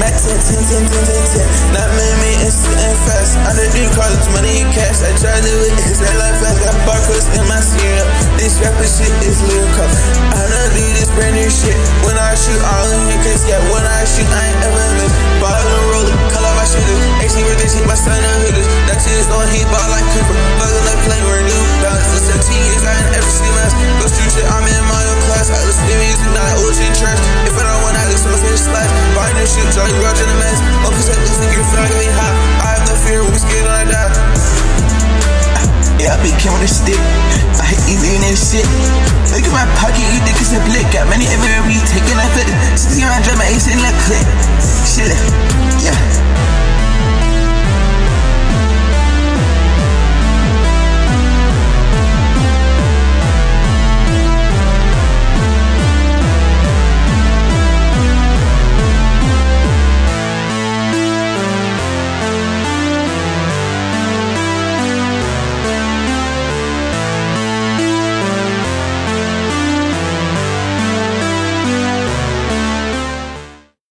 Mac 10, 10, 10, 10, 10, 10. Not me, instant and fast. Under dream college, money in cash. I try to do it, cause that life fast. Got barcodes in my cereal. This rapper shit is lyrical. I don't do this brand new shit. When I shoot, all in here, cause yeah, when I shoot, I ain't ever miss. Ball and roller, call out my shooters. AC birthday shit, my son and hooders. That shit is on heat, ball like Cooper. Fuckin' like playing with new balance. For 17 years, I ain't ever seen less. Go street shit, I'm in my own class. I listen to music, not like old shit trash. If I don't want, I listen to finish slash. Buying new shit, Jolly Roger in the mess. 1% loose and get flag, get hot. I have no fear, we scared when I die. Yeah, I be killing this stick. I hate eating that shit. Look at my pocket, you think it's a blick. Got money everywhere, we taking that fit. 60 round, drop my ace in that clip.